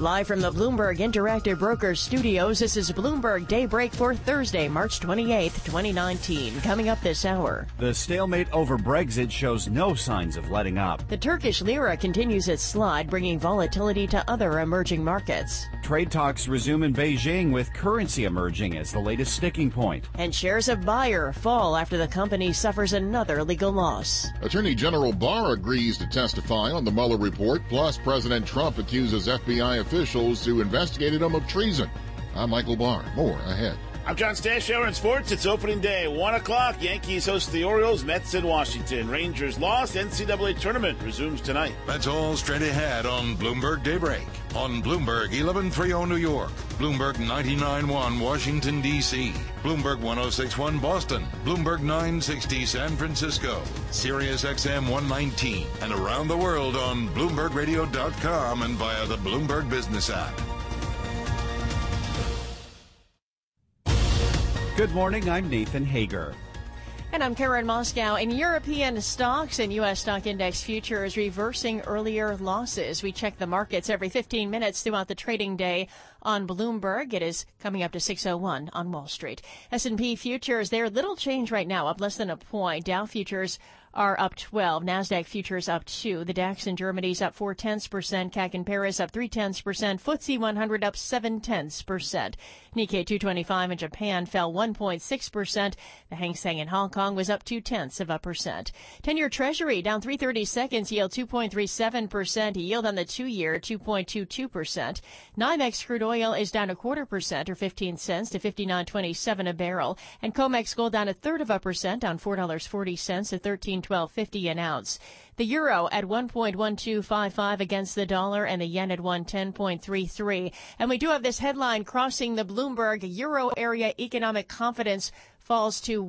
Live from the Bloomberg Interactive Brokers studios, this is Bloomberg Daybreak for Thursday, March 28th, 2019. Coming up this hour. The stalemate over Brexit shows no signs of letting up. The Turkish lira continues its slide, bringing volatility to other emerging markets. Trade talks resume in Beijing with currency emerging as the latest sticking point. And shares of Bayer fall after the company suffers another legal loss. Attorney General Barr agrees to testify on the Mueller report, plus President Trump accuses FBI officials who investigated him of treason. I'm Michael Barr. More ahead. I'm John Stashower in sports. It's opening day, 1 o'clock. Yankees host the Orioles, Mets in Washington. Rangers lost. NCAA tournament resumes tonight. That's all straight ahead on Bloomberg Daybreak. On Bloomberg 1130 New York, Bloomberg 99.1 Washington, D.C., Bloomberg 106.1 Boston, Bloomberg 960 San Francisco, Sirius XM 119, and around the world on BloombergRadio.com and via the Bloomberg Business app. Good morning, I'm Nathan Hager. And I'm Karen Moscow. In European stocks and U.S. stock index futures reversing earlier losses. We check the markets every 15 minutes throughout the trading day on Bloomberg. It is coming up to 6:01 on Wall Street. S&P futures, they're little change right now, up less than a point. Dow futures are up 12. NASDAQ futures up 2. The DAX in Germany's up 0.4%. CAC in Paris up 0.3%. FTSE 100 up 0.7%. Nikkei 225 in Japan fell 1.6%. The Hang Seng in Hong Kong was up 0.2%. 10-year Treasury down 3/30 seconds, yield 2.37%. Yield on the 2-year 2.22%. NYMEX crude oil is down 0.25% or 15 cents to 59.27 a barrel. And COMEX gold down 0.33%, down $4.40 to 13.1250 an ounce. The euro at 1.1255 against the dollar and the yen at 110.33. And we do have this headline crossing the Bloomberg Euro area economic confidence falls to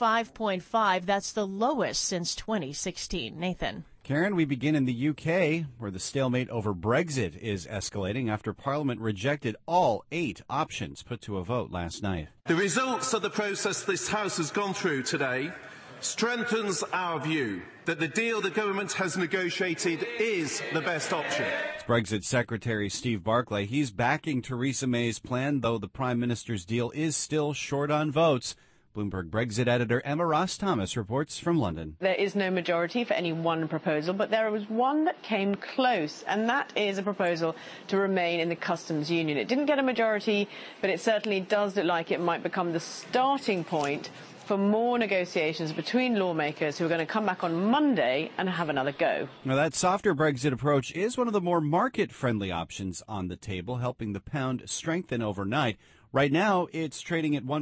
105.5. That's the lowest since 2016. Nathan. Karen, we begin in the UK, where the stalemate over Brexit is escalating after Parliament rejected all 8 options put to a vote last night. The results of the process this House has gone through today strengthens our view that the deal the government has negotiated is the best option. It's Brexit Secretary Steve Barclay. He's backing Theresa May's plan, though the Prime Minister's deal is still short on votes. Bloomberg Brexit editor Emma Ross-Thomas reports from London. There is no majority for any one proposal, but there was one that came close, and that is a proposal to remain in the customs union. It didn't get a majority, but it certainly does look like it might become the starting point for more negotiations between lawmakers who are going to come back on Monday and have another go. Now, that softer Brexit approach is one of the more market-friendly options on the table, helping the pound strengthen overnight. Right now, it's trading at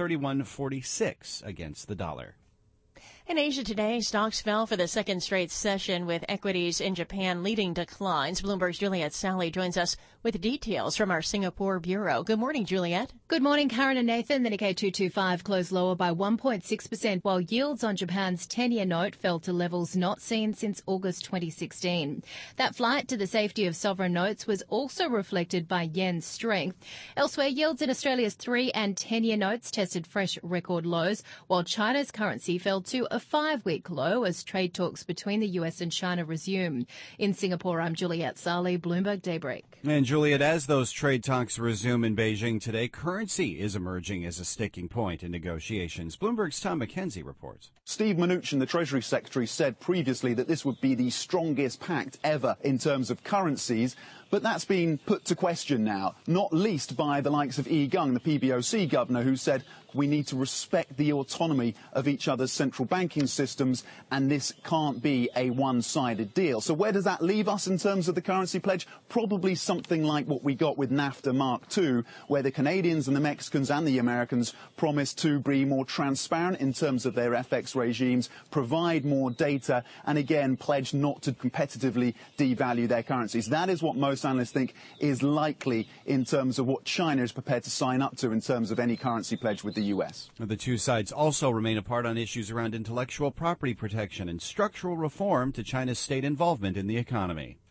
1.3146 against the dollar. In Asia today, stocks fell for the second straight session with equities in Japan leading declines. Bloomberg's Juliet Sally joins us with details from our Singapore bureau. Good morning, Juliet. Good morning, Karen and Nathan. The Nikkei 225 closed lower by 1.6%, while yields on Japan's 10-year note fell to levels not seen since August 2016. That flight to the safety of sovereign notes was also reflected by yen's strength. Elsewhere, yields in Australia's 3- and 10-year notes tested fresh record lows, while China's currency fell to a 5-week low as trade talks between the US and China resume. In Singapore, I'm Juliet Sally, Bloomberg Daybreak. And Juliet, as those trade talks resume in Beijing today, currency is emerging as a sticking point in negotiations. Bloomberg's Tom McKenzie reports. Steve Mnuchin, the Treasury Secretary, said previously that this would be the strongest pact ever in terms of currencies. But that's been put to question now, not least by the likes of Yi Gang, the PBOC governor, who said we need to respect the autonomy of each other's central banking systems, and this can't be a one-sided deal. So where does that leave us in terms of the currency pledge? Probably something like what we got with NAFTA Mark II, where the Canadians and the Mexicans and the Americans promised to be more transparent in terms of their FX regimes, provide more data, and again pledge not to competitively devalue their currencies. That is what most analysts think is likely in terms of what China is prepared to sign up to in terms of any currency pledge with the U.S. The two sides also remain apart on issues around intellectual property protection and structural reform to China's state involvement in the economy.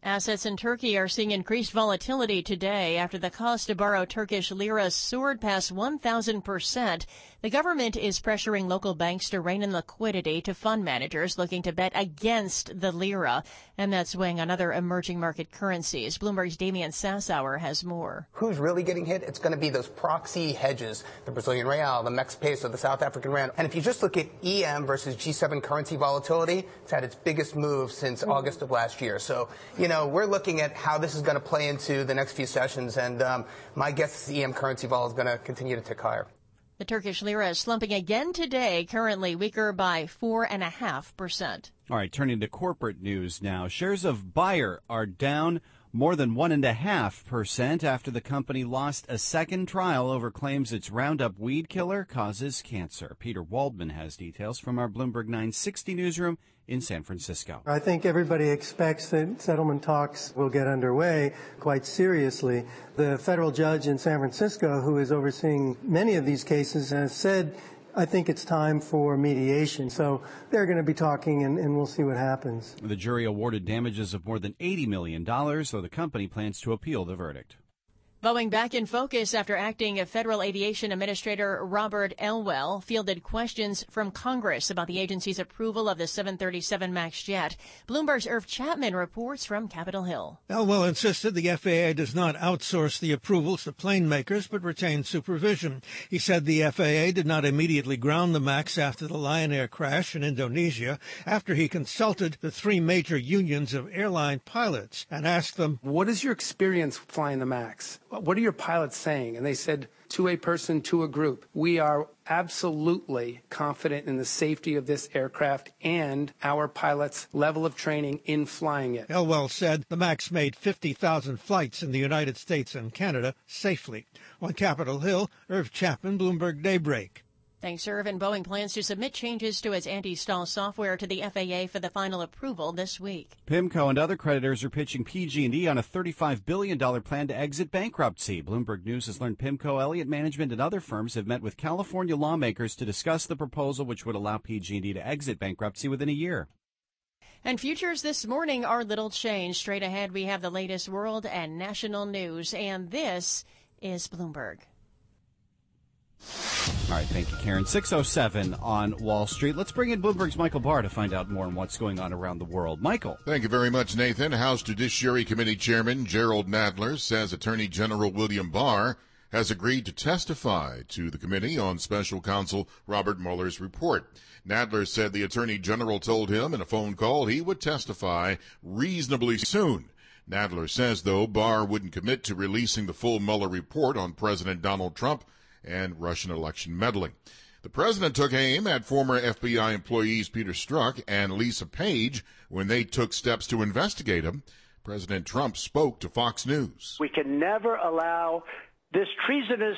Assets in Turkey are seeing increased volatility today after the cost to borrow Turkish lira soared past 1,000%. The government is pressuring local banks to rein in liquidity to fund managers looking to bet against the lira, and that's weighing on other emerging market currencies. Bloomberg's Damian Sassower has more. Who's really getting hit? It's going to be those proxy hedges, the Brazilian real, the Mex peso, the South African rand. And if you just look at EM versus G7 currency volatility, it's had its biggest move since August of last year. So, we're looking at how this is going to play into the next few sessions, and my guess is the EM currency vol is going to continue to tick higher. The Turkish lira is slumping again today, currently weaker by 4.5%. All right, turning to corporate news now. Shares of Bayer are down more than 1.5% after the company lost a second trial over claims its Roundup weed killer causes cancer. Peter Waldman has details from our Bloomberg 960 newsroom in San Francisco. I think everybody expects that settlement talks will get underway quite seriously. The federal judge in San Francisco, who is overseeing many of these cases, has said, I think it's time for mediation. So they're going to be talking, and we'll see what happens. The jury awarded damages of more than $80 million, though the company plans to appeal the verdict. Boeing back in focus after acting Federal Aviation Administrator Robert Elwell fielded questions from Congress about the agency's approval of the 737 MAX jet. Bloomberg's Irv Chapman reports from Capitol Hill. Elwell insisted the FAA does not outsource the approvals to plane makers but retain supervision. He said the FAA did not immediately ground the MAX after the Lion Air crash in Indonesia after he consulted the three major unions of airline pilots and asked them, what is your experience flying the MAX? What are your pilots saying? And they said, to a person, to a group, we are absolutely confident in the safety of this aircraft and our pilots' level of training in flying it. Elwell said the MAX made 50,000 flights in the United States and Canada safely. On Capitol Hill, Irv Chapman, Bloomberg Daybreak. Thanks, Irv. And Boeing plans to submit changes to its anti-stall software to the FAA for the final approval this week. PIMCO and other creditors are pitching PG&E on a $35 billion plan to exit bankruptcy. Bloomberg News has learned PIMCO, Elliott Management, and other firms have met with California lawmakers to discuss the proposal, which would allow PG&E to exit bankruptcy within a year. And futures this morning are little changed. Straight ahead, we have the latest world and national news, and this is Bloomberg. All right, thank you, Karen. 6:07 on Wall Street. Let's bring in Bloomberg's Michael Barr to find out more on what's going on around the world. Michael. Thank you very much, Nathan. House Judiciary Committee Chairman Gerald Nadler says Attorney General William Barr has agreed to testify to the committee on Special Counsel Robert Mueller's report. Nadler said the Attorney General told him in a phone call he would testify reasonably soon. Nadler says, though, Barr wouldn't commit to releasing the full Mueller report on President Donald Trump and Russian election meddling. The president took aim at former FBI employees Peter Strzok and Lisa Page when they took steps to investigate him. President Trump spoke to Fox News. We can never allow these treasonous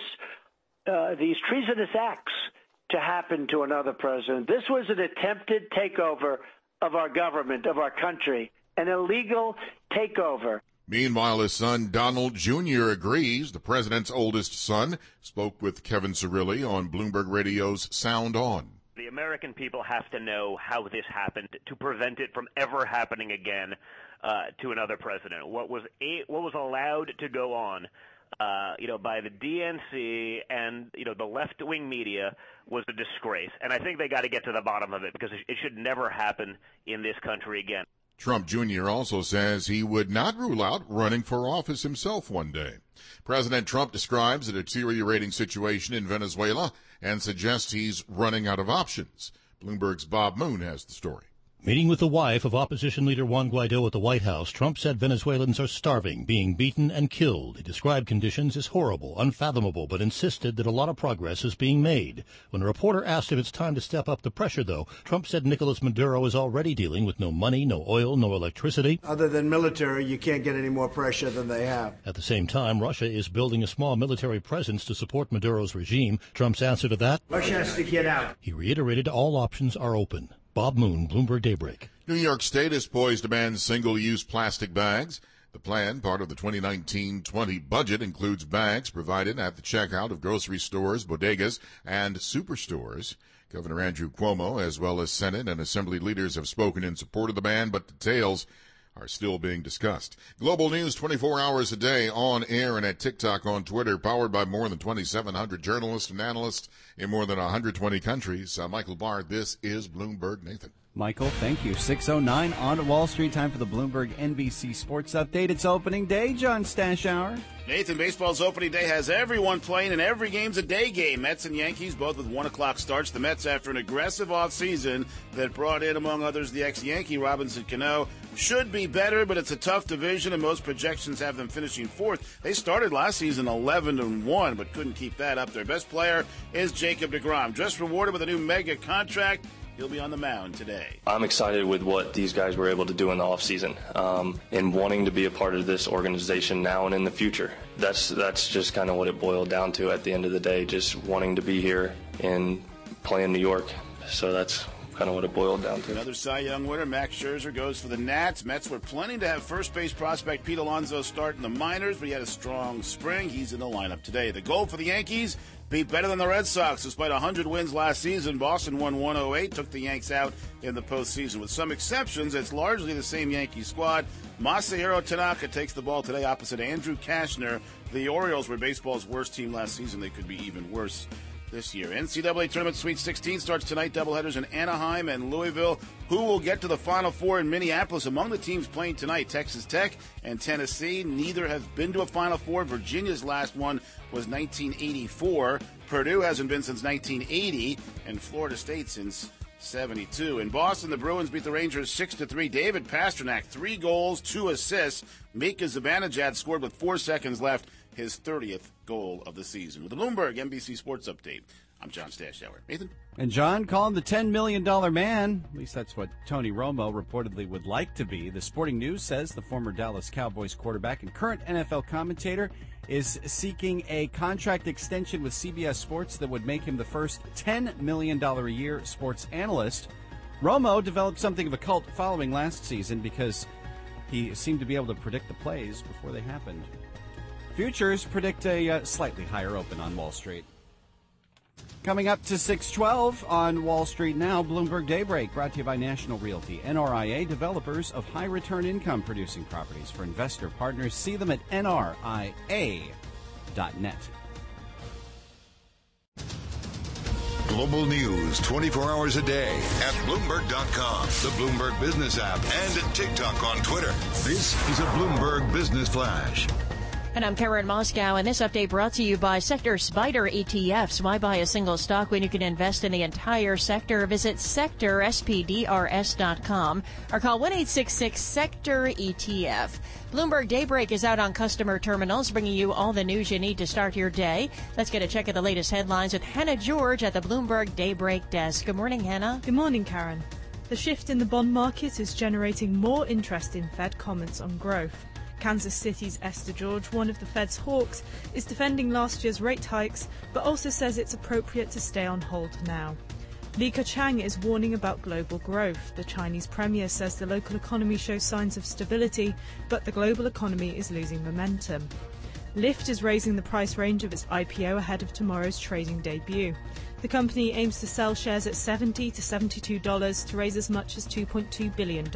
acts to happen to another president. This was an attempted takeover of our government, of our country, an illegal takeover. Meanwhile, his son Donald Jr. agrees. The president's oldest son spoke with Kevin Cirilli on Bloomberg Radio's Sound On. The American people have to know how this happened to prevent it from ever happening again to another president. What was allowed to go on, by the DNC and the left-wing media was a disgrace, and I think they got to get to the bottom of it because it should never happen in this country again. Trump Jr. also says he would not rule out running for office himself one day. President Trump describes a deteriorating situation in Venezuela and suggests he's running out of options. Bloomberg's Bob Moon has the story. Meeting with the wife of opposition leader Juan Guaido at the White House, Trump said Venezuelans are starving, being beaten and killed. He described conditions as horrible, unfathomable, but insisted that a lot of progress is being made. When a reporter asked if it's time to step up the pressure, though, Trump said Nicolas Maduro is already dealing with no money, no oil, no electricity. Other than military, you can't get any more pressure than they have. At the same time, Russia is building a small military presence to support Maduro's regime. Trump's answer to that? Russia has to get out. He reiterated all options are open. Bob Moon, Bloomberg Daybreak. New York State is poised to ban single-use plastic bags. The plan, part of the 2019-20 budget, includes bags provided at the checkout of grocery stores, bodegas, and superstores. Governor Andrew Cuomo, as well as Senate and Assembly leaders, have spoken in support of the ban, but details are still being discussed. Global news 24 hours a day on air and at TikTok, on Twitter, powered by more than 2,700 journalists and analysts in more than 120 countries. Michael Barr, this is Bloomberg. Nathan. Michael, thank you. 6:09 on Wall Street. Time for the Bloomberg NBC Sports Update. It's opening day, John Stashower. Nathan, baseball's opening day has everyone playing, and every game's a day game. Mets and Yankees both with 1 o'clock starts. The Mets, after an aggressive offseason that brought in, among others, the ex-Yankee Robinson Cano, should be better, but it's a tough division, and most projections have them finishing 4th. They started last season 11-1, but couldn't keep that up. Their best player is Jacob deGrom, just rewarded with a new mega contract. He'll be on the mound today. I'm excited with what these guys were able to do in the offseason and wanting to be a part of this organization now and in the future. That's just kind of what it boiled down to at the end of the day, just wanting to be here and play in New York. So that's kind of what it boiled down to. Another Cy Young winner, Max Scherzer, goes for the Nats. Mets were planning to have first base prospect Pete Alonso start in the minors, but he had a strong spring. He's in the lineup today. The goal for the Yankees, be better than the Red Sox. Despite 100 wins last season, Boston won 108, took the Yanks out in the postseason. With some exceptions, it's largely the same Yankee squad. Masahiro Tanaka takes the ball today opposite Andrew Kashner. The Orioles were baseball's worst team last season. They could be even worse this year. NCAA Tournament Sweet 16 starts tonight. Doubleheaders in Anaheim and Louisville. Who will get to the Final Four in Minneapolis? Among the teams playing tonight, Texas Tech and Tennessee. Neither have been to a Final Four. Virginia's last one was 1984. Purdue hasn't been since 1980, and Florida State since 72. In Boston, the Bruins beat the Rangers 6-3. David Pastrnak, 3 goals, 2 assists. Mika Zibanejad scored with 4 seconds left, his 30th goal of the season. With the Bloomberg NBC Sports Update, I'm John Stashower. Nathan? And John, call him the $10 million man. At least that's what Tony Romo reportedly would like to be. The Sporting News says the former Dallas Cowboys quarterback and current NFL commentator is seeking a contract extension with CBS Sports that would make him the first $10 million a year sports analyst. Romo developed something of a cult following last season because he seemed to be able to predict the plays before they happened. Futures predict a slightly higher open on Wall Street. Coming up to 6:12 on Wall Street now, Bloomberg Daybreak, brought to you by National Realty. NRIA, developers of high-return income-producing properties for investor partners. See them at nria.net. Global news 24 hours a day at Bloomberg.com, the Bloomberg Business app, and at TikTok on Twitter. This is a Bloomberg Business Flash. And I'm Karen Moscow, and this update brought to you by Sector SPDR ETFs. Why buy a single stock when you can invest in the entire sector? Visit sectorspdrs.com or call 1-866-SECTOR-ETF. Bloomberg Daybreak is out on customer terminals, bringing you all the news you need to start your day. Let's get a check of the latest headlines with Hannah George at the Bloomberg Daybreak desk. Good morning, Hannah. Good morning, Karen. The shift in the bond market is generating more interest in Fed comments on growth. Kansas City's Esther George, one of the Fed's hawks, is defending last year's rate hikes, but also says it's appropriate to stay on hold now. Li Keqiang is warning about global growth. The Chinese premier says the local economy shows signs of stability, but the global economy is losing momentum. Lyft is raising the price range of its IPO ahead of tomorrow's trading debut. The company aims to sell shares at $70 to $72 to raise as much as $2.2 billion.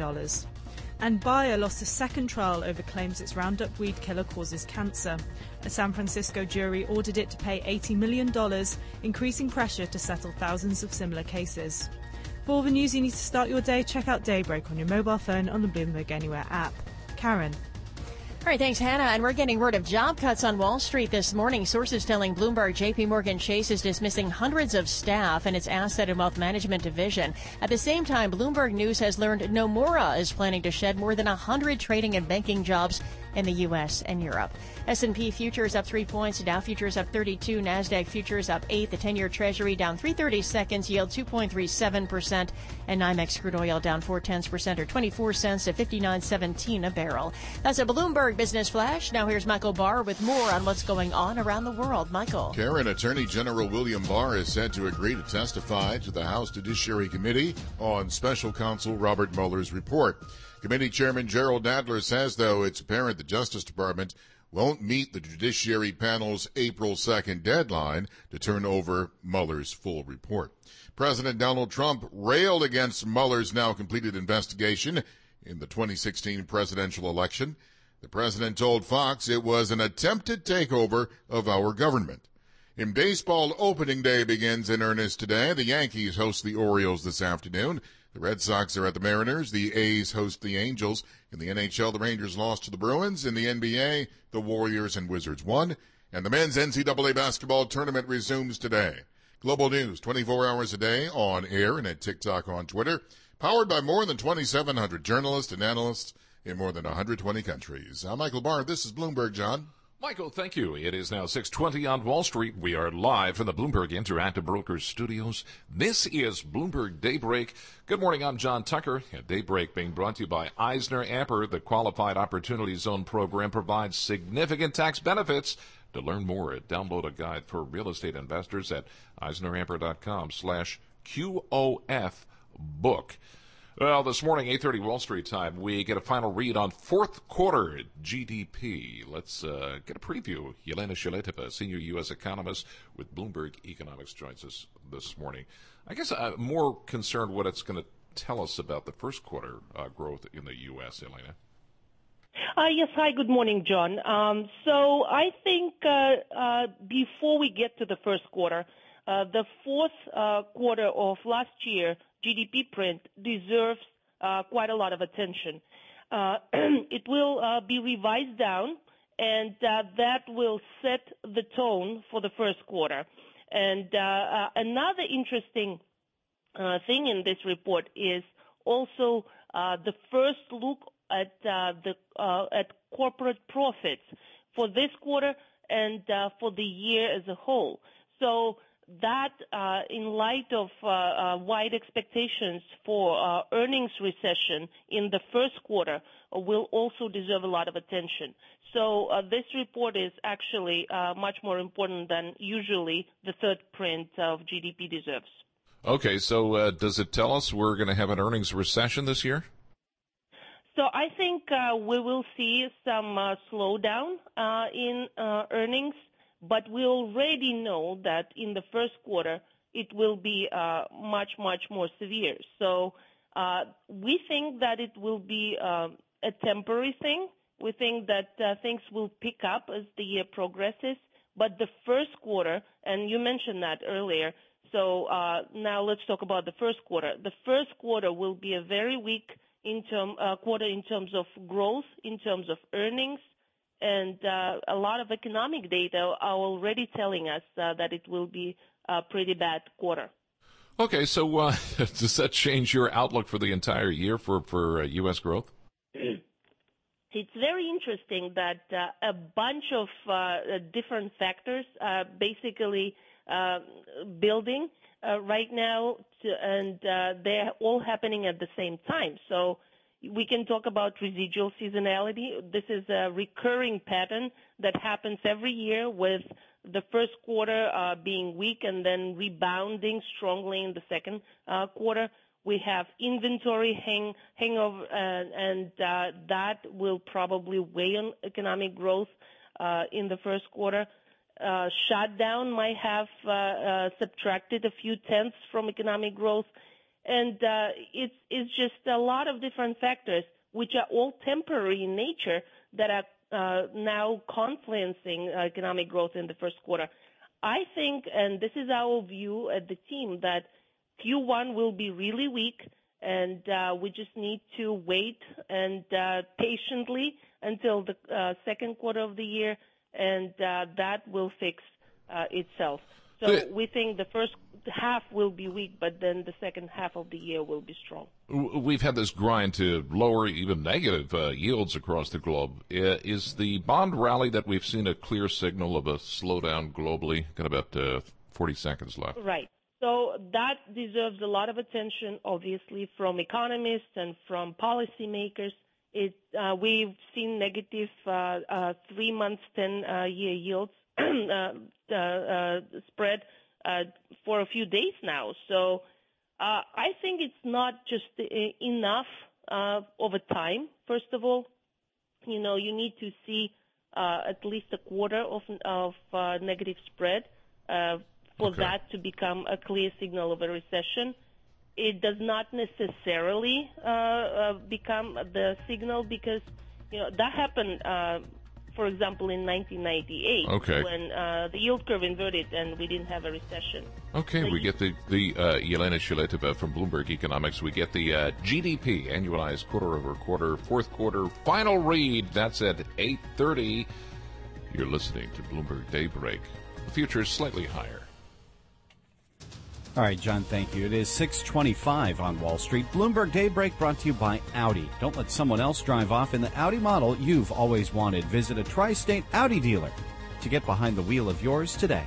And Bayer lost a second trial over claims its Roundup weed killer causes cancer. A San Francisco jury ordered it to pay $80 million, increasing pressure to settle thousands of similar cases. For all the news you need to start your day, check out Daybreak on your mobile phone on the Bloomberg Anywhere app. Karen. All right, thanks, Hannah. And we're getting word of job cuts on Wall Street this morning. Sources telling Bloomberg JPMorgan Chase is dismissing hundreds of staff in its asset and wealth management division. At the same time, Bloomberg News has learned Nomura is planning to shed more than 100 trading and banking jobs in the U.S. and Europe. S&P futures up 3 points, Dow futures up 32, NASDAQ futures up 8, the 10-year Treasury down 3/30 seconds, yield 2.37%, and NYMEX crude oil down 0.4% or 24 cents at 59.17 a barrel. That's a Bloomberg Business Flash. Now here's Michael Barr with more on what's going on around the world. Michael. Karen, Attorney General William Barr is said to agree to testify to the House Judiciary Committee on Special Counsel Robert Mueller's report. Committee Chairman Gerald Nadler says, though, it's apparent the Justice Department won't meet the Judiciary Panel's April 2nd deadline to turn over Mueller's full report. President Donald Trump railed against Mueller's now completed investigation. in the 2016 presidential election. The president told Fox it was an attempted takeover of our government. In baseball, opening day begins in earnest today. The Yankees host the Orioles this afternoon. The Red Sox are at the Mariners. The A's host the Angels. In the NHL, the Rangers lost to the Bruins. In the NBA, the Warriors and Wizards won. And the men's NCAA basketball tournament resumes today. Global News, 24 hours a day, on air and at TikTok, on Twitter. Powered by more than 2,700 journalists and analysts in more than 120 countries. I'm Michael Barr. This is Bloomberg, John. Michael, thank you. It is now 6:20 on Wall Street. We are live from the Bloomberg Interactive Brokers studios. This is Bloomberg Daybreak. Good morning. I'm John Tucker. Daybreak being brought to you by EisnerAmper. The Qualified Opportunity Zone program provides significant tax benefits. To learn more, download a guide for real estate investors at EisnerAmper.com/QOF book. Well, this morning, 8:30 Wall Street time, we get a final read on fourth quarter GDP. Let's get a preview. Yelena Shaletova, senior U.S. economist with Bloomberg Economics, joins us this morning. I guess I'm more concerned what it's going to tell us about the first quarter growth in the U.S., Yelena. Yes, hi, good morning, John. So I think before we get to the first quarter, the fourth quarter of last year GDP print deserves quite a lot of attention. It will be revised down, and that will set the tone for the first quarter. And another interesting thing in this report is also the first look at corporate profits for this quarter and for the year as a whole. So that, in light of wide expectations for earnings recession in the first quarter, will also deserve a lot of attention. So this report is actually much more important than usually the third print of GDP deserves. Okay, so does it tell us we're going to have an earnings recession this year? So I think we will see some slowdown in earnings, but we already know that in the first quarter it will be much, much more severe. So we think that it will be a temporary thing. We think that things will pick up as the year progresses. But the first quarter, and you mentioned that earlier, so now let's talk about the first quarter. The first quarter will be a very weak quarter in terms of growth, in terms of earnings, and a lot of economic data are already telling us that it will be a pretty bad quarter. Okay, so does that change your outlook for the entire year for U.S. growth? It's very interesting that a bunch of different factors are basically building right now, and they're all happening at the same time. So we can talk about residual seasonality. This is a recurring pattern that happens every year, with the first quarter being weak and then rebounding strongly in the second quarter. We have inventory hangover, and that will probably weigh on economic growth in the first quarter. Shutdown might have subtracted a few tenths from economic growth. And it's just a lot of different factors, which are all temporary in nature, that are now confluencing economic growth in the first quarter. I think, and this is our view at the team, that Q1 will be really weak, and we just need to wait and patiently until the second quarter of the year, and that will fix itself. So we think the first half will be weak, but then the second half of the year will be strong. We've had this grind to lower, even negative yields across the globe. Is the bond rally that we've seen a clear signal of a slowdown globally? Got about 40 seconds left. Right. So that deserves a lot of attention, obviously, from economists and from policymakers. We've seen negative 3 months, 10-year yields spread for a few days now. So I think it's not just enough over time. First of all, you need to see at least a quarter of negative spread for that to become a clear signal of a recession. it does not necessarily become the signal because, that happened, for example, in 1998 when the yield curve inverted and we didn't have a recession. Okay, we get the Yelena Shaletova from Bloomberg Economics. We get the GDP, annualized quarter-over-quarter, fourth quarter, final read. That's at 8:30. You're listening to Bloomberg Daybreak. The future is slightly higher. All right, John, thank you. It is 6:25 on Wall Street. Bloomberg Daybreak brought to you by Audi. Don't let someone else drive off in the Audi model you've always wanted. Visit a tri-state Audi dealer to get behind the wheel of yours today.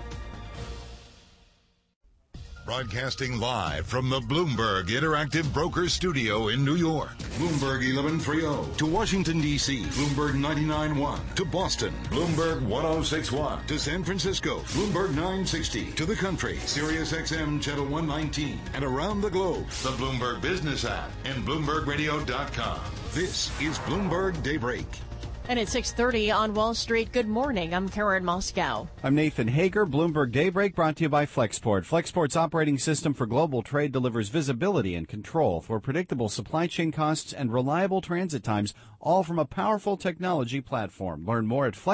Broadcasting live from the Bloomberg Interactive Brokers Studio in New York. Bloomberg 1130 to Washington, D.C. Bloomberg 99.1 to Boston. Bloomberg 106.1 to San Francisco. Bloomberg 960 to the country. Sirius XM Channel 119 and around the globe. The Bloomberg Business app and BloombergRadio.com. This is Bloomberg Daybreak. And at 6:30 on Wall Street, good morning. I'm Karen Moscow. I'm Nathan Hager. Bloomberg Daybreak brought to you by Flexport. Flexport's operating system for global trade delivers visibility and control for predictable supply chain costs and reliable transit times, all from a powerful technology platform. Learn more at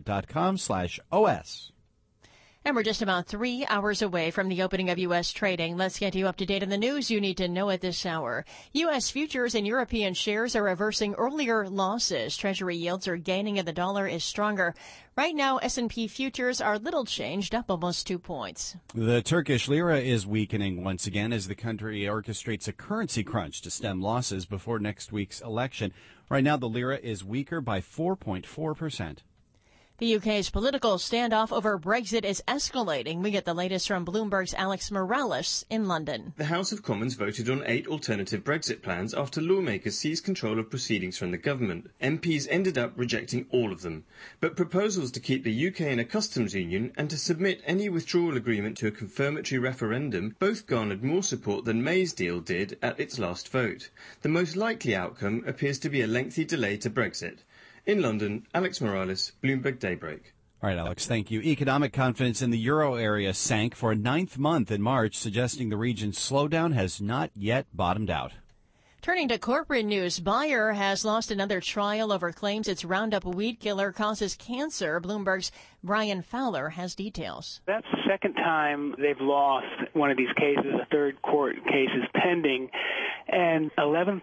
flexport.com/OS. And we're just about 3 hours away from the opening of U.S. trading. Let's get you up to date on the news you need to know at this hour. U.S. futures and European shares are reversing earlier losses. Treasury yields are gaining and the dollar is stronger. Right now, S&P futures are little changed, up almost 2 points. The Turkish lira is weakening once again as the country orchestrates a currency crunch to stem losses before next week's election. Right now, the lira is weaker by 4.4%. The UK's political standoff over Brexit is escalating. We get the latest from Bloomberg's Alex Morales in London. The House of Commons voted on 8 alternative Brexit plans after lawmakers seized control of proceedings from the government. MPs ended up rejecting all of them. But proposals to keep the UK in a customs union and to submit any withdrawal agreement to a confirmatory referendum both garnered more support than May's deal did at its last vote. The most likely outcome appears to be a lengthy delay to Brexit. In London, Alex Morales, Bloomberg Daybreak. All right, Alex, thank you. Economic confidence in the euro area sank for a 9th month in March, suggesting the region's slowdown has not yet bottomed out. Turning to corporate news, Bayer has lost another trial over claims its Roundup weed killer causes cancer. Bloomberg's Brian Fowler has details. That's the second time they've lost one of these cases. A third court case is pending, and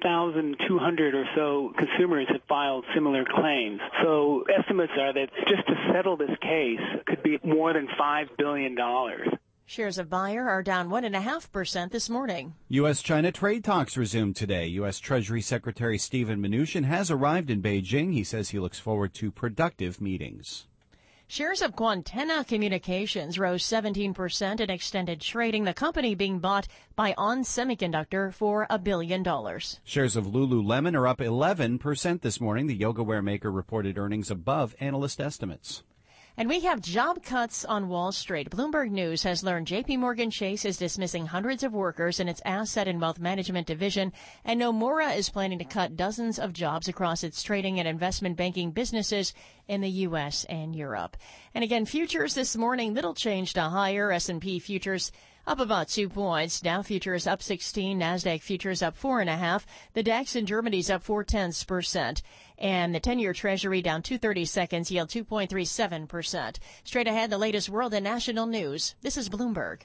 11,200 or so consumers have filed similar claims. So estimates are that just to settle this case could be more than $5 billion. Shares of Bayer are down 1.5% this morning. U.S.-China trade talks resumed today. U.S. Treasury Secretary Steven Mnuchin has arrived in Beijing. He says he looks forward to productive meetings. Shares of Quantenna Communications rose 17% in extended trading, the company being bought by ON Semiconductor for $1 billion. Shares of Lululemon are up 11% this morning. The yoga wear maker reported earnings above analyst estimates. And we have job cuts on Wall Street. Bloomberg News has learned J.P. Morgan Chase is dismissing hundreds of workers in its asset and wealth management division, and Nomura is planning to cut dozens of jobs across its trading and investment banking businesses in the U.S. and Europe. And again, futures this morning, little change to higher. S&P futures up about 2 points. Dow futures up 16. NASDAQ futures up 4.5. The DAX in Germany's up 0.4%. And the 10-year Treasury down 2/30 seconds, yield 2.37%. Straight ahead, the latest world and national news. This is Bloomberg.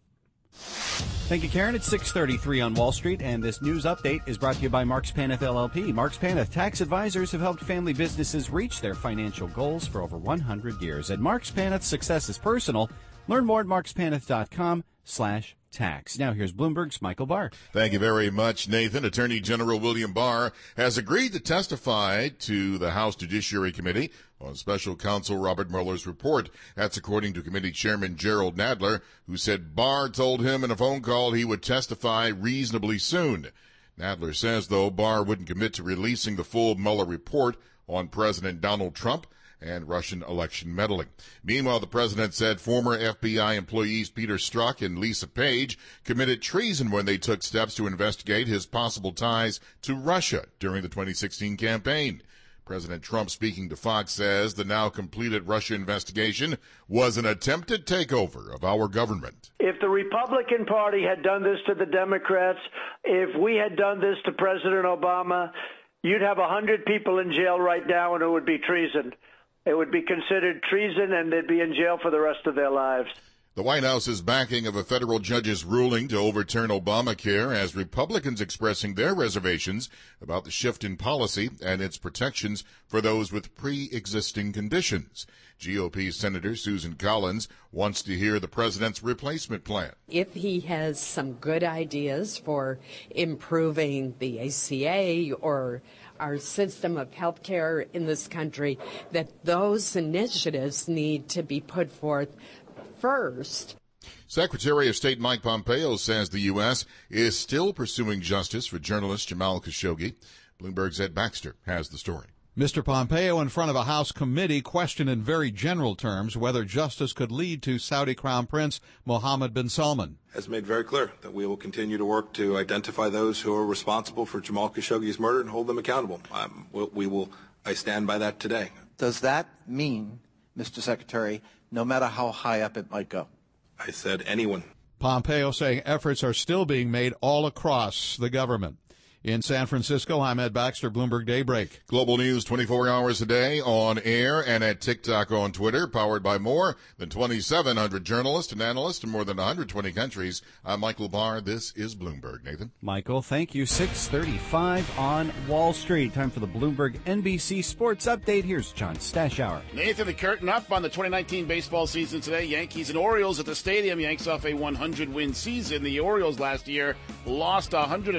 Thank you, Karen. It's 6:33 on Wall Street, and this news update is brought to you by Marks Paneth LLP. Marks Paneth Tax Advisors have helped family businesses reach their financial goals for over 100 years. At Marks Paneth, success is personal. Learn more at markspaneth.com/tax. Now here's Bloomberg's Michael Barr. Thank you very much, Nathan. Attorney General William Barr has agreed to testify to the House Judiciary Committee on Special Counsel Robert Mueller's report. That's according to Committee Chairman Gerald Nadler, who said Barr told him in a phone call he would testify reasonably soon. Nadler says, though, Barr wouldn't commit to releasing the full Mueller report on President Donald Trump and Russian election meddling. Meanwhile, the president said former FBI employees Peter Strzok and Lisa Page committed treason when they took steps to investigate his possible ties to Russia during the 2016 campaign. President Trump, speaking to Fox, says the now completed Russia investigation was an attempted takeover of our government. If the Republican Party had done this to the Democrats, if we had done this to President Obama, you'd have 100 people in jail right now, and it would be treason. It would be considered treason, and they'd be in jail for the rest of their lives. The White House's backing of a federal judge's ruling to overturn Obamacare has Republicans expressing their reservations about the shift in policy and its protections for those with pre-existing conditions. GOP Senator Susan Collins wants to hear the president's replacement plan. If he has some good ideas for improving the ACA or our system of health care in this country, that those initiatives need to be put forth first. Secretary of State Mike Pompeo says the U.S. is still pursuing justice for journalist Jamal Khashoggi. Bloomberg's Ed Baxter has the story. Mr. Pompeo, in front of a House committee, questioned in very general terms whether justice could lead to Saudi Crown Prince Mohammed bin Salman. Has made very clear that we will continue to work to identify those who are responsible for Jamal Khashoggi's murder and hold them accountable. I stand by that today. Does that mean, Mr. Secretary, no matter how high up it might go? I said anyone. Pompeo saying efforts are still being made all across the government. In San Francisco, I'm Ed Baxter, Bloomberg Daybreak. Global news 24 hours a day on air and at TikTok on Twitter, powered by more than 2,700 journalists and analysts in more than 120 countries. I'm Michael Barr. This is Bloomberg. Nathan? Michael, thank you. 6:35 on Wall Street. Time for the Bloomberg NBC Sports Update. Here's John Stashower. Nathan, the curtain up on the 2019 baseball season today. Yankees and Orioles at the stadium. Yanks off a 100-win season. The Orioles last year lost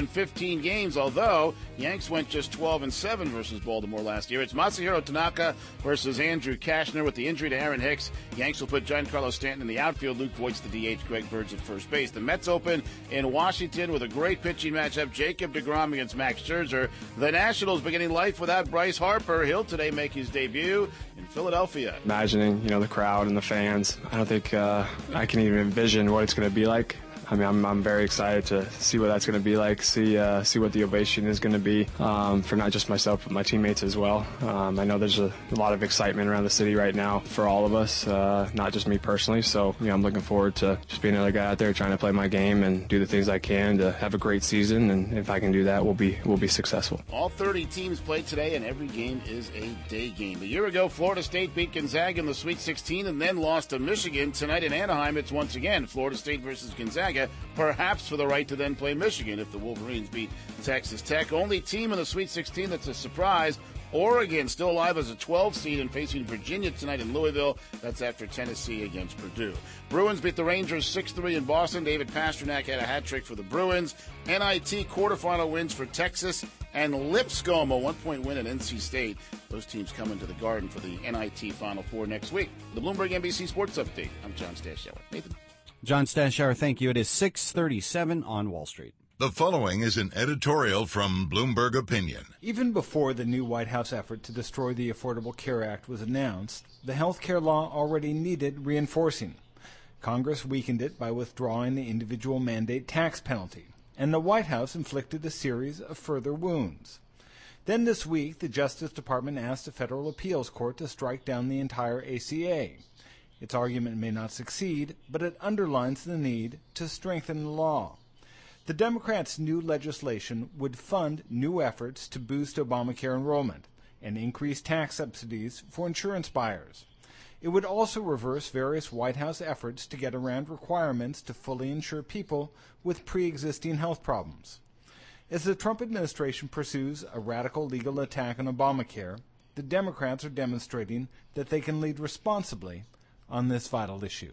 115 games, although Yanks went just 12-7 versus Baltimore last year. It's Masahiro Tanaka versus Andrew Kashner. With the injury to Aaron Hicks, Yanks will put Giancarlo Stanton in the outfield. Luke Voigt's the DH. Greg Bird's at first base. The Mets open in Washington with a great pitching matchup. Jacob deGrom against Max Scherzer. The Nationals beginning life without Bryce Harper. He'll today make his debut in Philadelphia. Imagining, the crowd and the fans, I don't think I can even envision what it's going to be like. I mean, I'm very excited to see what that's going to be like, see what the ovation is going to be for not just myself, but my teammates as well. I know there's a lot of excitement around the city right now for all of us, not just me personally. So, I'm looking forward to just being another guy out there trying to play my game and do the things I can to have a great season. And if I can do that, we'll be successful. All 30 teams played today, and every game is a day game. A year ago, Florida State beat Gonzaga in the Sweet 16 and then lost to Michigan. Tonight in Anaheim, it's once again Florida State versus Gonzaga, perhaps for the right to then play Michigan if the Wolverines beat Texas Tech. Only team in the Sweet 16 that's a surprise, Oregon, still alive as a 12 seed and facing Virginia tonight in Louisville. That's after Tennessee against Purdue. Bruins beat the Rangers 6-3 in Boston. David Pastrnak had a hat trick for the Bruins. NIT quarterfinal wins for Texas and Lipscomb, a 1-point win at NC State. Those teams come into the Garden for the NIT Final Four next week. The Bloomberg NBC Sports Update. I'm John Stashower. Nathan? John Stashower, thank you. It is 6:37 on Wall Street. The following is an editorial from Bloomberg Opinion. Even before the new White House effort to destroy the Affordable Care Act was announced, the health care law already needed reinforcing. Congress weakened it by withdrawing the individual mandate tax penalty, and the White House inflicted a series of further wounds. Then this week, the Justice Department asked the Federal Appeals Court to strike down the entire ACA. Its argument may not succeed, but it underlines the need to strengthen the law. The Democrats' new legislation would fund new efforts to boost Obamacare enrollment and increase tax subsidies for insurance buyers. It would also reverse various White House efforts to get around requirements to fully insure people with pre-existing health problems. As the Trump administration pursues a radical legal attack on Obamacare, the Democrats are demonstrating that they can lead responsibly on this vital issue.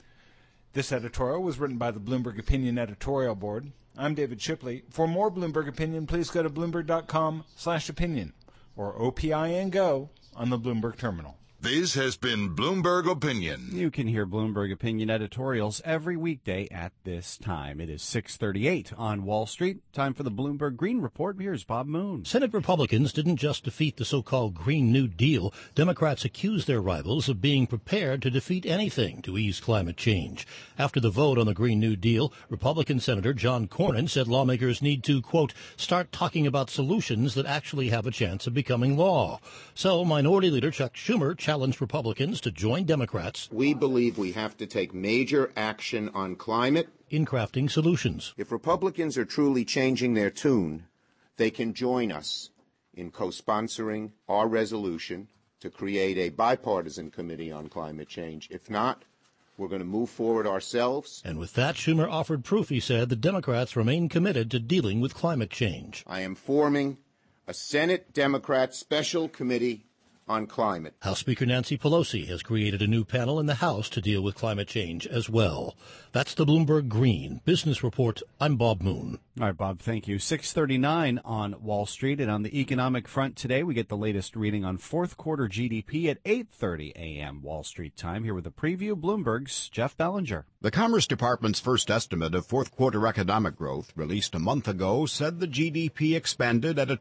This editorial was written by the Bloomberg Opinion editorial board. I'm David Shipley. For more Bloomberg Opinion, please go to Bloomberg.com/opinion or OPIN Go on the Bloomberg terminal. This has been Bloomberg Opinion. You can hear Bloomberg Opinion editorials every weekday at this time. It is 6:38 on Wall Street. Time for the Bloomberg Green Report. Here's Bob Moon. Senate Republicans didn't just defeat the so-called Green New Deal. Democrats accused their rivals of being prepared to defeat anything to ease climate change. After the vote on the Green New Deal, Republican Senator John Cornyn said lawmakers need to, quote, start talking about solutions that actually have a chance of becoming law. So Minority Leader Chuck Schumer challenged Republicans to join Democrats. We believe we have to take major action on climate in crafting solutions. If Republicans are truly changing their tune, they can join us in co-sponsoring our resolution to create a bipartisan committee on climate change. If not, we're going to move forward ourselves. And with that, Schumer offered proof, he said, the Democrats remain committed to dealing with climate change. I am forming a Senate Democrat Special Committee on climate. House Speaker Nancy Pelosi has created a new panel in the House to deal with climate change as well. That's the Bloomberg Green Business Report. I'm Bob Moon. All right, Bob, thank you. 6:39 on Wall Street. And on the economic front today, we get the latest reading on fourth quarter GDP at 8:30 a.m. Wall Street time. Here with a preview, Bloomberg's Jeff Bellinger. The Commerce Department's first estimate of fourth quarter economic growth, released a month ago, said the GDP expanded at a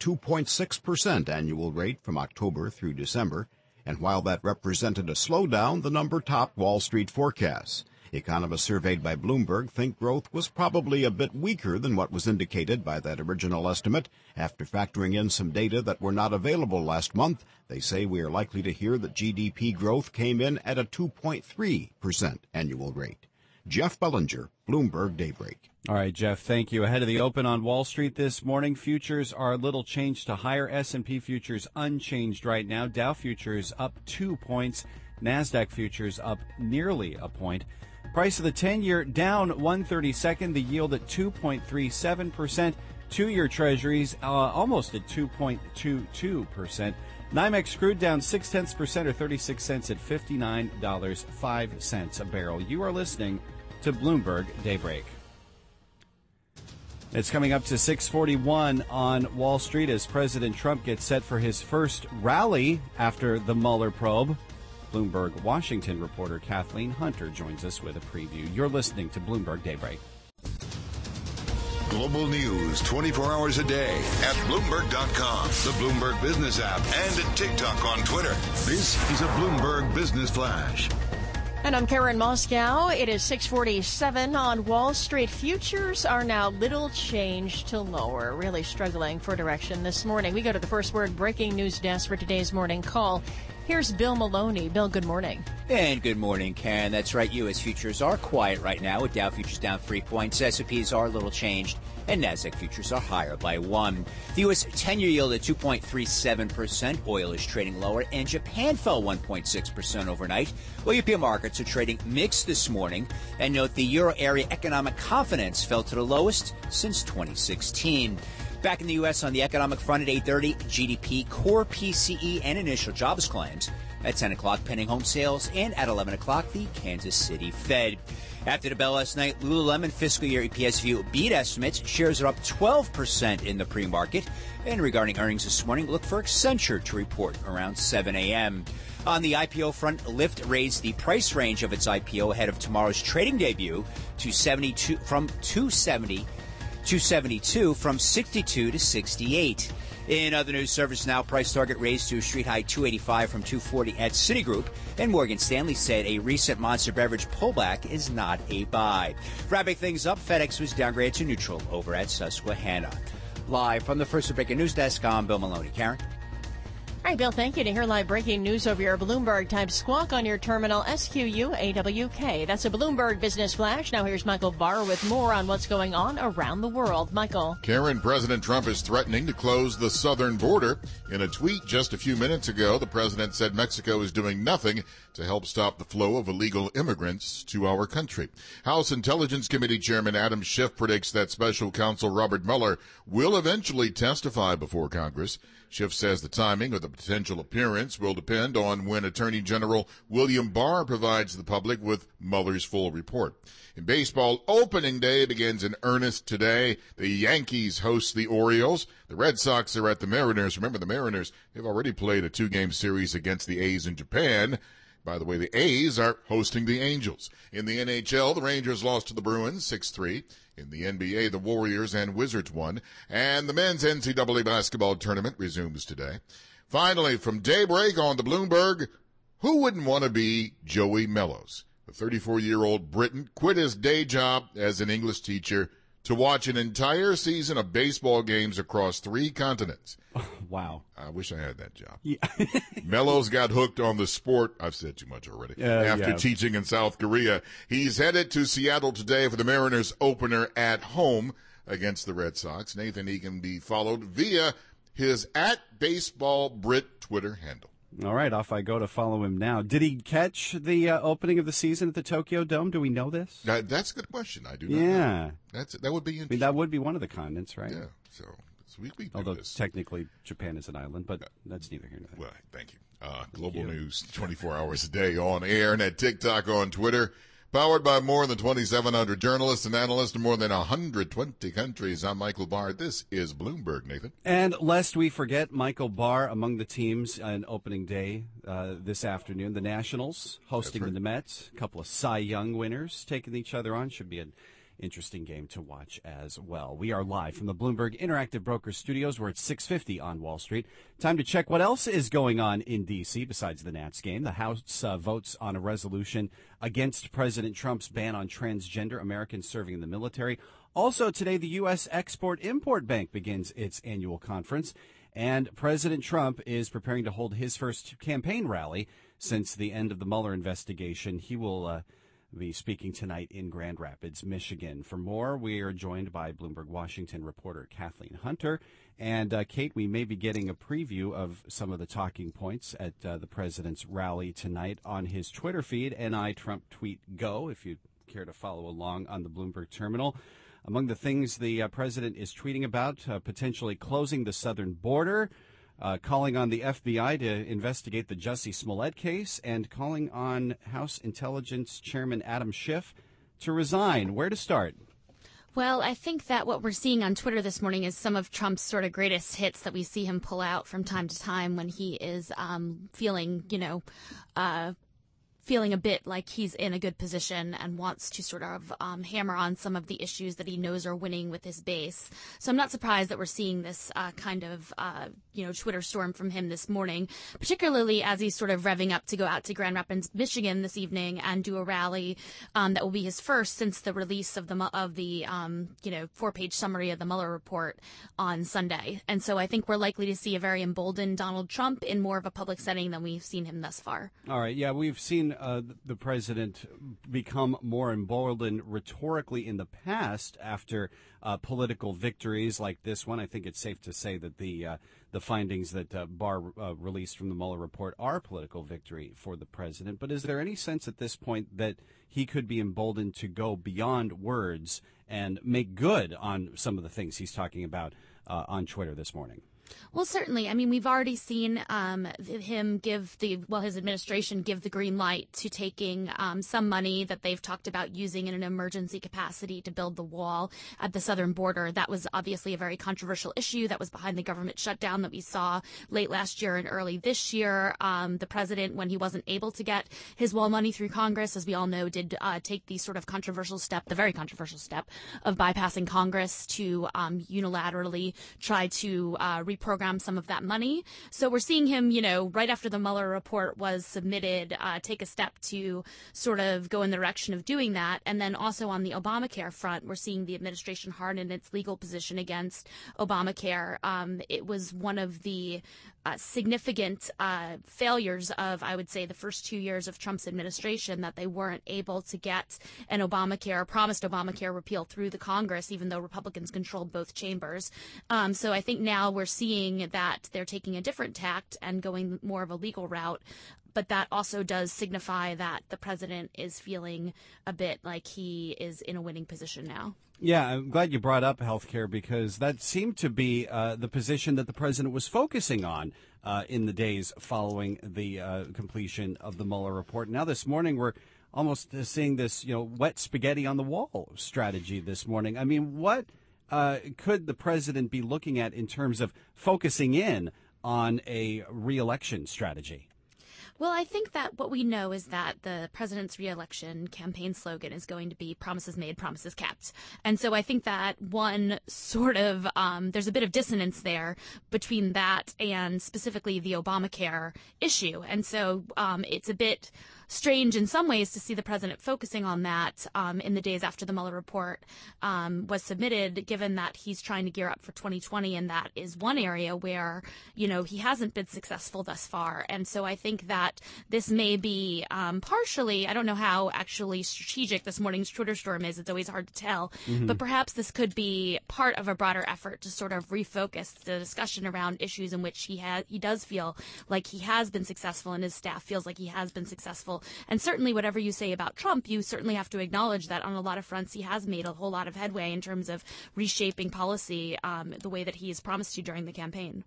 2.6% annual rate from October through December. And while that represented a slowdown, the number topped Wall Street forecasts. Economists surveyed by Bloomberg think growth was probably a bit weaker than what was indicated by that original estimate. After factoring in some data that were not available last month, they say we are likely to hear that GDP growth came in at a 2.3% annual rate. Jeff Bellinger, Bloomberg Daybreak. All right, Jeff, thank you. Ahead of the open on Wall Street this morning, futures are a little changed to higher. S&P futures unchanged right now. Dow futures up 2 points. NASDAQ futures up nearly a point. Price of the 10-year down 1/32, the yield at 2.37%. 2-year treasuries almost at 2.22%. NYMEX crude down 0.6% or 36 cents at $59.05 a barrel. You are listening to Bloomberg Daybreak. It's coming up to 6:41 on Wall Street as President Trump gets set for his first rally after the Mueller probe. Bloomberg Washington reporter Kathleen Hunter joins us with a preview. You're listening to Bloomberg Daybreak. Global news 24 hours a day at Bloomberg.com, the Bloomberg Business app, and at TikTok on Twitter. This is a Bloomberg Business Flash. And I'm Karen Moscow. It is 6:47 on Wall Street. Futures are now little changed to lower, really struggling for direction this morning. We go to the First Word breaking news desk for today's morning call. Here's Bill Maloney. Bill, good morning. And good morning, Karen. That's right. U.S. futures are quiet right now, with Dow futures down 3 points. S&Ps are a little changed, and NASDAQ futures are higher by 1. The U.S. 10-year yield at 2.37%. Oil is trading lower, and Japan fell 1.6% overnight. Well, European markets are trading mixed this morning. And note the euro area economic confidence fell to the lowest since 2016. Back in the U.S. on the economic front at 8:30, GDP, core PCE, and initial jobs claims. At 10 o'clock, pending home sales, and at 11 o'clock, the Kansas City Fed. After the bell last night, Lululemon fiscal year EPS view beat estimates. Shares are up 12% in the pre-market. And regarding earnings this morning, look for Accenture to report around 7 a.m. On the IPO front, Lyft raised the price range of its IPO ahead of tomorrow's trading debut to 272 from 62 to 68. In other news, ServiceNow price target raised to a street high 285 from 240 at Citigroup. And Morgan Stanley said a recent Monster beverage pullback is not a buy. Wrapping things up, FedEx was downgraded to neutral over at Susquehanna. Live from the First Breaking News Desk, I'm Bill Maloney. Karen? All right, Bill, thank you. To hear live breaking news over your Bloomberg, type squawk on your terminal, SQUAWK. That's a Bloomberg Business Flash. Now here's Michael Barr with more on what's going on around the world. Michael. Karen, President Trump is threatening to close the southern border. In a tweet just a few minutes ago, the president said Mexico is doing nothing to help stop the flow of illegal immigrants to our country. House Intelligence Committee Chairman Adam Schiff predicts that special counsel Robert Mueller will eventually testify before Congress. Schiff says the timing of the potential appearance will depend on when Attorney General William Barr provides the public with Mueller's full report. In baseball, opening day begins in earnest today. The Yankees host the Orioles. The Red Sox are at the Mariners. Remember, the Mariners, they've already played a 2-game series against the A's in Japan. By the way, the A's are hosting the Angels. In the NHL, the Rangers lost to the Bruins 6-3. In the NBA, the Warriors and Wizards won. And the men's NCAA basketball tournament resumes today. Finally, from daybreak on the Bloomberg, who wouldn't want to be Joey Mellows? The 34-year-old Briton quit his day job as an English teacher to watch an entire season of baseball games across 3 continents. Wow. I wish I had that job. Yeah. Mellows got hooked on the sport. I've said too much already. After teaching in South Korea. He's headed to Seattle today for the Mariners opener at home against the Red Sox. Nathan, he can be followed via his @BaseballBrit Twitter handle. All right, off I go to follow him now. Did he catch the opening of the season at the Tokyo Dome? Do we know this? That's a good question. I do not know. That would be interesting. I mean, that would be one of the continents, right? Yeah, so we do although this. Technically Japan is an island, but that's neither here nor there. Well, thank you. Global News 24 hours a day on air and at TikTok, on Twitter. Powered by more than 2,700 journalists and analysts in more than 120 countries. I'm Michael Barr. This is Bloomberg, Nathan. And lest we forget, Michael Barr among the teams on opening day this afternoon. The Nationals hosting the Mets. A couple of Cy Young winners taking each other on. Should be an interesting game to watch as well. We are live from the Bloomberg Interactive Brokers Studios. We're at 6:50 on Wall Street. Time to check what else is going on in D.C. besides the Nats game. The House votes on a resolution against President Trump's ban on transgender Americans serving in the military. Also today, the U.S. Export-Import Bank begins its annual conference, and President Trump is preparing to hold his first campaign rally since the end of the Mueller investigation. He will be speaking tonight in Grand Rapids, Michigan. For more, we are joined by Bloomberg Washington reporter Kathleen Hunter. And, Kate, we may be getting a preview of some of the talking points at the president's rally tonight on his Twitter feed, NI Trump Tweet Go, if you'd care to follow along on the Bloomberg terminal. Among the things the president is tweeting about, potentially closing the southern border, calling on the FBI to investigate the Jussie Smollett case, and calling on House Intelligence Chairman Adam Schiff to resign. Where to start? Well, I think that what we're seeing on Twitter this morning is some of Trump's sort of greatest hits that we see him pull out from time to time when he is feeling a bit like he's in a good position and wants to sort of hammer on some of the issues that he knows are winning with his base. So I'm not surprised that we're seeing this kind of, Twitter storm from him this morning, particularly as he's sort of revving up to go out to Grand Rapids, Michigan this evening and do a rally that will be his first since the release of the 4-page summary of the Mueller report on Sunday. And so I think we're likely to see a very emboldened Donald Trump in more of a public setting than we've seen him thus far. All right. Yeah, we've seen the president become more emboldened rhetorically in the past after political victories like this one. I think it's safe to say that the findings that Barr released from the Mueller report are a political victory for the president. But is there any sense at this point that he could be emboldened to go beyond words and make good on some of the things he's talking about on Twitter this morning? Well, certainly. I mean, we've already seen him his administration give the green light to taking some money that they've talked about using in an emergency capacity to build the wall at the southern border. That was obviously a very controversial issue that was behind the government shutdown that we saw late last year and early this year. The president, when he wasn't able to get his wall money through Congress, as we all know, did take the very controversial step of bypassing Congress to unilaterally try to reprogram some of that money. So we're seeing him, right after the Mueller report was submitted, take a step to sort of go in the direction of doing that. And then also on the Obamacare front, we're seeing the administration harden its legal position against Obamacare. It was one of the significant failures of, I would say, the first 2 years of Trump's administration, that they weren't able to get an promised Obamacare repeal through the Congress, even though Republicans controlled both chambers. So I think now we're seeing that they're taking a different tact and going more of a legal route. But that also does signify that the president is feeling a bit like he is in a winning position now. Yeah, I'm glad you brought up healthcare because that seemed to be the position that the president was focusing on in the days following the completion of the Mueller report. Now this morning we're almost seeing this, wet spaghetti on the wall strategy this morning. I mean, what could the president be looking at in terms of focusing in on a re-election strategy? Well, I think that what we know is that the president's re-election campaign slogan is going to be promises made, promises kept. And so I think that one sort of, there's a bit of dissonance there between that and specifically the Obamacare issue. And so it's a bit strange in some ways to see the president focusing on that in the days after the Mueller report was submitted, given that he's trying to gear up for 2020. And that is one area where, he hasn't been successful thus far. And so I think that this may be partially, I don't know how actually strategic this morning's Twitter storm is. It's always hard to tell. Mm-hmm. But perhaps this could be part of a broader effort to sort of refocus the discussion around issues in which he does feel like he has been successful and his staff feels like he has been successful. And certainly whatever you say about Trump, you certainly have to acknowledge that on a lot of fronts he has made a whole lot of headway in terms of reshaping policy the way that he has promised to during the campaign.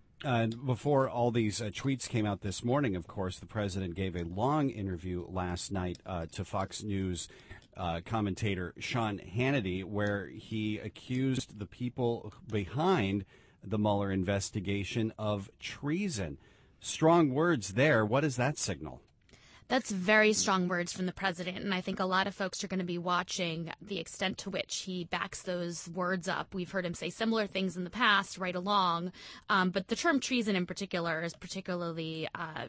Before all these tweets came out this morning, of course, the president gave a long interview last night to Fox News commentator Sean Hannity, where he accused the people behind the Mueller investigation of treason. Strong words there. What does that signal? That's very strong words from the president, and I think a lot of folks are going to be watching the extent to which he backs those words up. We've heard him say similar things in the past right along, but the term treason in particular is particularly,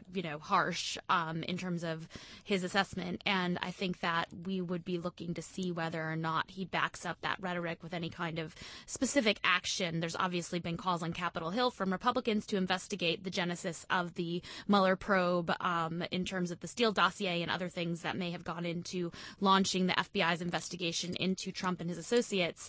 harsh in terms of his assessment, and I think that we would be looking to see whether or not he backs up that rhetoric with any kind of specific action. There's obviously been calls on Capitol Hill from Republicans to investigate the genesis of the Mueller probe in terms of the Steele dossier and other things that may have gone into launching the FBI's investigation into Trump and his associates.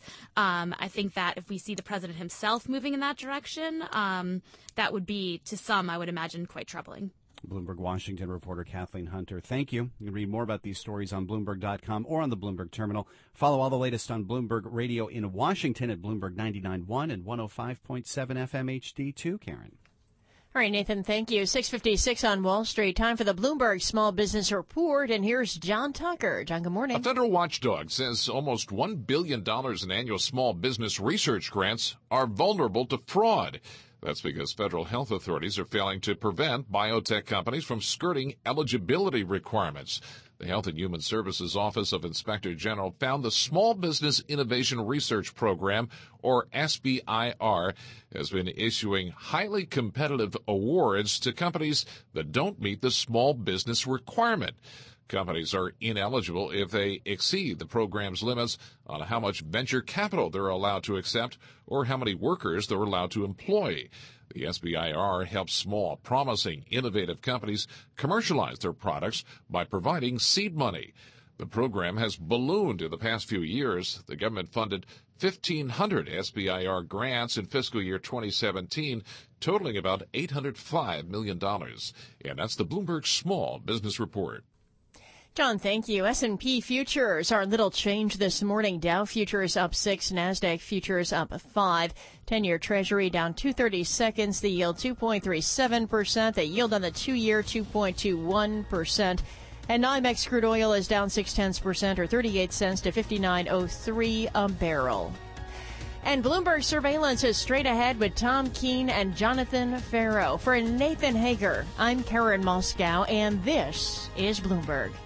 I think that if we see the president himself moving in that direction, that would be, to some, I would imagine, quite troubling. Bloomberg Washington reporter Kathleen Hunter, thank you. You can read more about these stories on Bloomberg.com or on the Bloomberg Terminal. Follow all the latest on Bloomberg Radio in Washington at Bloomberg 99.1 and 105.7 FM HD2, Karen. All right, Nathan, thank you. 6:56 on Wall Street. Time for the Bloomberg Small Business Report, and here's John Tucker. John, good morning. A federal watchdog says almost $1 billion in annual small business research grants are vulnerable to fraud. That's because federal health authorities are failing to prevent biotech companies from skirting eligibility requirements. The Health and Human Services Office of Inspector General found the Small Business Innovation Research Program, or SBIR, has been issuing highly competitive awards to companies that don't meet the small business requirement. Companies are ineligible if they exceed the program's limits on how much venture capital they're allowed to accept or how many workers they're allowed to employ. The SBIR helps small, promising, innovative companies commercialize their products by providing seed money. The program has ballooned in the past few years. The government funded 1,500 SBIR grants in fiscal year 2017, totaling about $805 million. And that's the Bloomberg Small Business Report. John, thank you. S&P futures are a little change this morning. Dow futures up 6, NASDAQ futures up 5. 10-year Treasury down 2/32. The yield 2.37%. The yield on the 2-year 2.21%. And NYMEX crude oil is down 0.6% or 38 cents to $59.03 a barrel. And Bloomberg Surveillance is straight ahead with Tom Keene and Jonathan Farrow. For Nathan Hager, I'm Karen Moscow, and this is Bloomberg.